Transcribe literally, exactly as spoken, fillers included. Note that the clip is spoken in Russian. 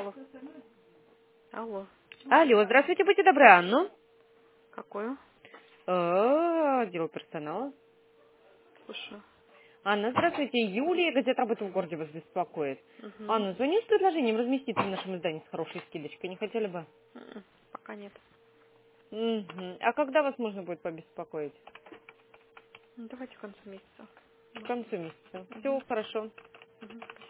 Алло. Алло. Алло, здравствуйте, будьте добры, Анну. Какую? Э, Отдел персонала. Слушаю. Анна, здравствуйте. Юлия, газета «Работа в городе» вас беспокоит. Угу. Анна, звоню с предложением разместиться в нашем издании с хорошей скидочкой. Не хотели бы? М-м, Пока нет. Мгм. А когда вас можно будет побеспокоить? Ну, давайте к концу месяца. К концу месяца. Все Угу. хорошо. Угу.